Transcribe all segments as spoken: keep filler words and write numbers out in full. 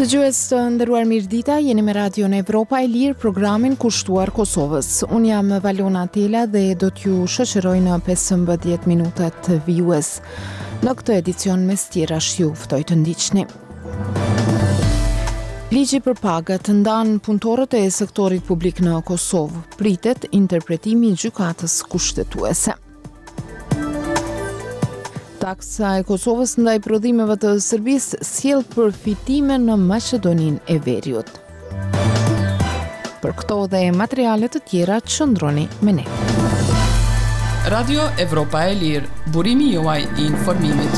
Dëgjues të nderuar, mirëdita, jeni me Radion Evropa e Lirë, programin kushtuar Kosovës. Unë jam Valona Tela dhe do t'ju shoqëroj në pesëmbëdhjetë minutat vijues. Në këtë edicion mes tjerash ju ftoj të ndiqni. Ligji për pagat ndan punëtorët e sektorit publik në Kosovë. Pritet interpretimi i gjykatës kushtetuese. Taksa e Kosovës ndaj prodhimeve të Serbisë sjell përfitime në Maqedoninë e Veriut. Për këto dhe materiale të tjera qëndroni me ne. Radio Evropa e Lirë, burimi juaj i informimit.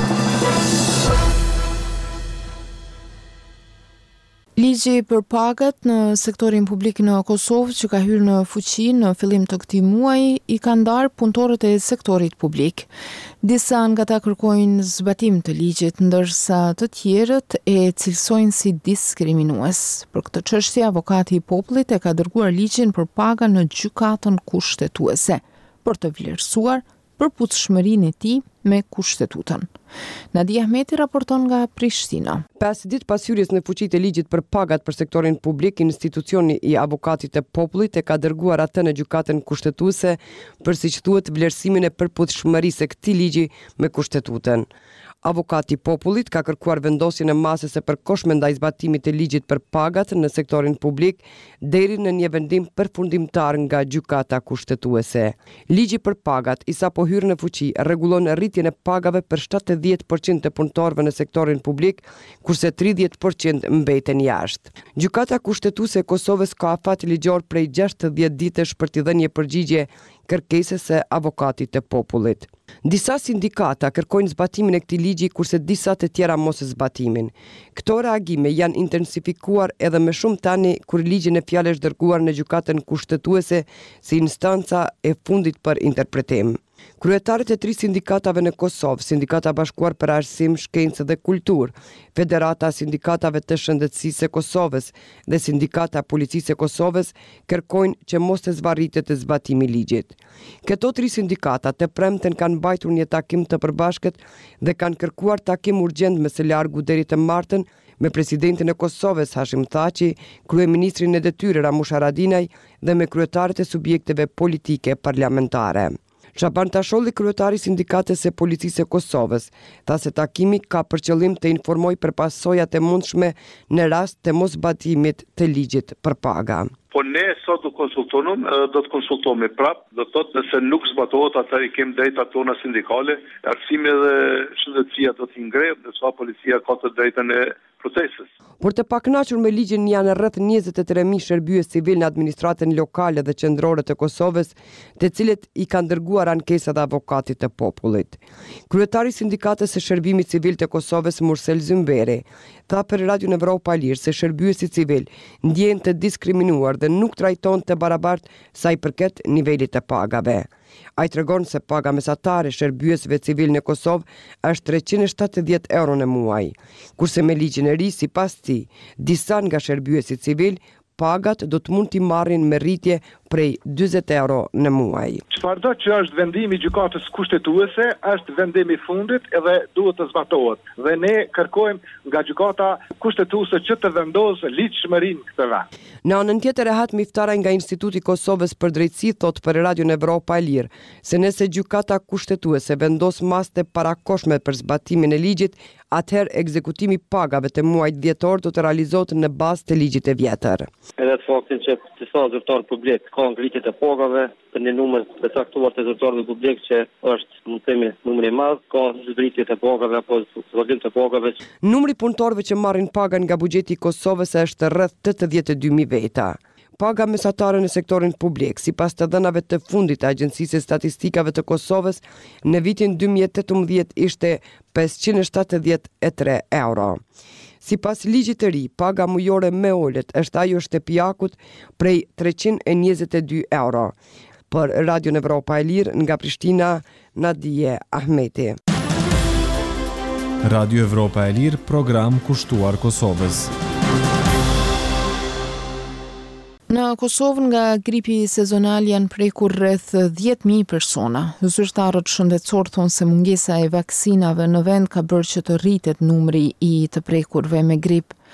Ligji për pagat në sektorin publik në Kosovë, që ka hyrë në fuqi në fillim të këtij muaji, i ka ndarë punëtorët e sektorit publik. Disa nga ta kërkojnë zbatim të ligjit, ndërsa të tjerët e cilësojnë si diskriminues. Për këtë çështje, avokati i popullit e ka dërguar ligjin për paga në gjykatën kushtetuese për të vlerësuar përputhshmërinë e tij me kushtetutën. Nadia Ahmeti raporton nga Prishtina. Pesë ditë pas hyrjes në fuqi të ligjit për pagat për sektorin publik, institucioni i avokatit të popullit e ka dërguar atë në gjykatën kushtetuese për, siç thuhet, vlerësimin e përputhshmërisë së këtij ligji me kushtetutën. Avokati i popullit ka kërkuar vendosjen e masës së përkohshme ndaj zbatimit të ligjit për pagat në sektorin publik deri në një vendim përfundimtar nga gjykata kushtetuese. Ligji për pagat, i sapo hyrë në fuqi, rregullon rritjen e pagave për shtatëdhjetë përqind të punëtorëve në sektorin publik, kurse tridhjetë përqind mbeten jashtë. Gjykata kushtetuese e Kosovës ka afat ligjor prej gjashtëdhjetë ditësh për t'i dhënë një përgjigje kërkesës së avokatit të popullit. Disa sindikata kërkojnë zbatimin e këtij ligji, kurse disa të tjera mos zbatimin. Këto reagime janë intensifikuar edhe më shumë tani kur ligji në fjalë është dërguar në gjykatën kushtetuese si instanca e fundit për interpretim. Kryetarët e tri sindikatave në Kosovë, Sindikata Bashkuar për Arsim, Shkencë dhe Kulturë, Federata Sindikatave të Shëndetësisë së Kosovës dhe Sindikata Policisë së Kosovës kërkojnë që mos të zvarritet të zbatimi i ligjit. Këto tri sindikata të premten kanë mbajtur një takim të përbashkët dhe kanë kërkuar takim urgjent me së largu deri të martën me presidentin e Kosovës Hashim Thaçi, kryeministrin e detyrë Ramush Haradinaj dhe me kryetarët e subjekteve politike parlamentare. Shaban Tasholli, kryetari i Sindikatës së Policisë së Kosovës, tha se takimi ka për qëllim të informojë për pasojat e mundshme në rast të mosbatimit të ligjit për paga. Po ne sot do konsultojmë, do të konsultohemi prap, do të thotë nëse nuk zbatohet, atëherë kemi drejtat tona sindikale, arsimi dhe shëndetësia do të ngrehet, ndërsa policia ka të drejtën e procesës. Por të pakënaqur me ligjin janë rreth njëzet e tre mijë shërbyes civil në administratën lokale dhe qendrore të Kosovës, të cilët i kanë dërguar ankesa dhe avokatit të popullit. Kryetari i Sindikatës së Shërbimit Civil të Kosovës, Mursel Zymberi, tha për Radion Evropa e Lirë se shërbyesi civil ndjehen të diskriminuar dhe nuk trajton të barabartë sa i përket nivelit të pagave. Ai tregon se paga mesatare shërbyesve civil në Kosovë është treqind e shtatëdhjetë euro në muaj, kurse me ligjin e ri, sipas tij, disa nga shërbyesit civil pagat do të mund t'i marrin me rritje prej dyzet euro në muaj. Çfarëdo që është vendimi i gjykatës kushtetuese, është vendimi i fundit edhe duhet të zbatohet. Dhe ne kërkojmë nga gjykata kushtetuese që të vendosë ligjshmërinë këtë vend. Në anën tjetër, Rehat Miftaraj nga Instituti i Kosovës për Drejtësi thot për Radion Evropa e Lirë se nëse gjykata kushtetuese vendos maste parakoshme për zbatimin e ligjit, atëherë ekzekutimi i pagave të muajit dhjetor do të realizohet në bazë të ligjit e vjetër. Edhe të faktin që disa zyrtarë publik ka ngritje të pagave për një numër të caktuar të zyrtarëve publik që është, mund të themi, numri i madh, ka ngritje të pagave apo zhvillim të pagave. Numri punëtorëve që marrin paga nga buxheti i Kosovës është rreth tetëdhjetë e dy mijë veta. Paga mesatare në sektorin publik, sipas të dhënave të fundit të Agjencisë së Statistikave të Kosovës, në vitin dy mijë e tetëmbëdhjetë ishte pesëqind e shtatëdhjetë e tre euro. Sipas ligjit të ri, paga mujore me olet është ajo shtëpiakut prej treqind e njëzet e dy euro. Për Radion Evropa e Lirë nga Prishtina, Nadia Ahmeti. Radio Evropa e Lirë, program kushtuar Kosovës. Në Kosovë nga gripi sezonal janë prekur rreth dhjetë mijë persona. Zyrtarët shëndetësor thonë se mungesa e vaksinave në vend ka bërë që të rritet numri i të prekurve me grip.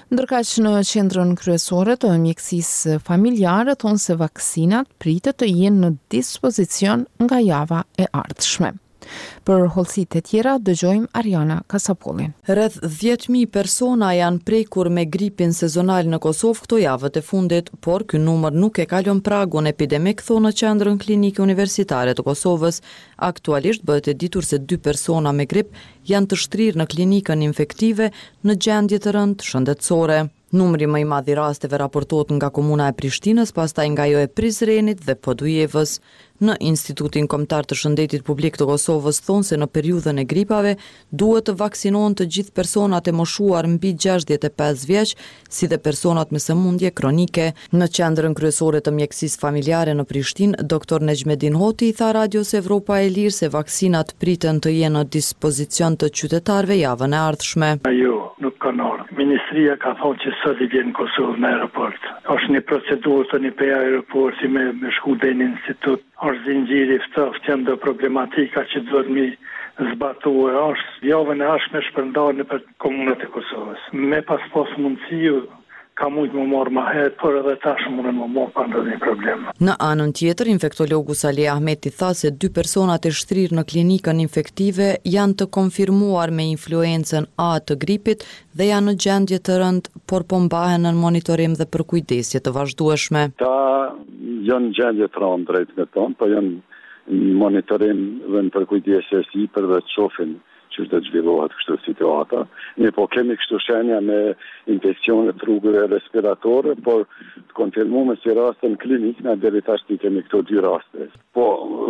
Ndërkaq në qendrën kryesore të mjekësisë familjare thonë se vaksinat pritet të jenë në dispozicion nga java e ardhshme. Për hollësitë e tjera dëgjojmë Ariana Kasapollin. Rreth dhjetë mijë persona janë prekur me gripin sezonal në Kosovë këto javët e fundit, por ky numër nuk e kalon pragun epidemik, thonë në qendrën klinike universitare të Kosovës. Aktualisht bëhet e ditur se dy persona me grip janë të shtrirë në klinikën infektive në gjendje të rëndë shëndetësore. Numri më i madh i rasteve raportohet nga komuna e Prishtinës, pastaj nga ajo e Prizrenit dhe Podujevës. Në Institutin Kombëtar të Shëndetit Publik të Kosovës thonë se në periudhën e gripave duhet të vaksinohen të gjithë personat e moshuar mbi gjashtëdhjetë e pesë vjeç, si dhe personat me sëmundje kronike. Në qendrën kryesore të mjekësisë familjare në Prishtinë, doktor Nexmedin Hoti i tha Radios Evropa e Lirë se vaksinat priten të jenë në dispozicion të qytetarëve javën e ardhshme. Ajo nuk kanë ardhur. Ministria ka thonë që sot i vjen në Kosovë në aeroport. Është një procedurë të një pe aeroporti me, me shku dhe në institut. Është zinxhiri ftoft që ndo problematika që duhet mi zbatuar. Është javën e ardhshme shpërndarë në për komunat e Kosovës. Me pas pas mundësi ka mujtë më morë ma herët, por edhe tash mundën më morë pa ndonjë problem. Në anën tjetër, infektologu Salih Ahmeti tha se dy personat e shtrirë në klinikën infektive janë të konfirmuar me influencën A të gripit dhe janë në gjendje të rëndë, por po mbahen në monitorim dhe për kujdesje të vazhdueshme. Ta janë gjendje të rëndë drejt me tonë, po janë në monitorim dhe në për kujdesje si për dhe të shofin që është të zhvillohet kështu situata. Ne po kemi kështu shenja me infekcionet rrugëve respiratore, por të konfirmume si raste në klinik, na deri tash ti kemi këto dy raste. Po,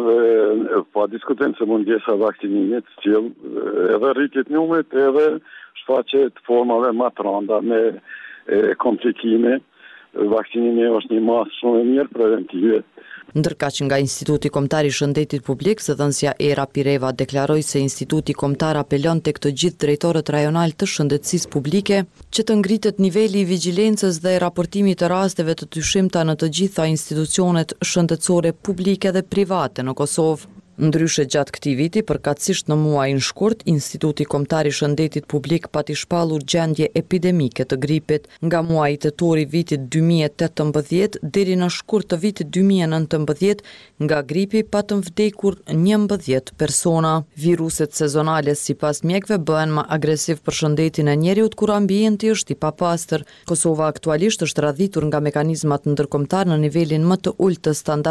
e, po diskutojmë se mundjesa vaksinimit, cilë edhe rritit numrit, edhe shfaqet formave më të rënda me e, komplikime. Vaksinimi është një masë shumë e mirë preventive. Ndërkaq nga Instituti Kombëtar i Shëndetit Publik, zëdhënësja Era Pireva deklaroi se Instituti Kombëtar apelon tek të gjithë drejtorët rajonal të shëndetësisë publike që të ngritet niveli i vigjilencës dhe raportimit të rasteve të dyshimta në të gjitha institucionet shëndetësore publike dhe private në Kosovë. Ndryshe gjatë këtij viti, përkatësisht në muajin shkurt, Instituti Kombëtar i Shëndetit Publik pati shpallur gjendje epidemike të gripit. Nga muaji tetor i vitit dy mijë e tetëmbëdhjetë deri në shkurt të vitit dy mijë e nëntëmbëdhjetë, nga gripi patën vdekur njëmbëdhjetë persona. Viruset sezonale sipas mjekëve bëhen më agresiv për shëndetin e njerëzit kur ambienti është i papastër. Kosova aktualisht është radhitur nga mekanizmat ndërkombëtar në nivelin më të ulët të standardit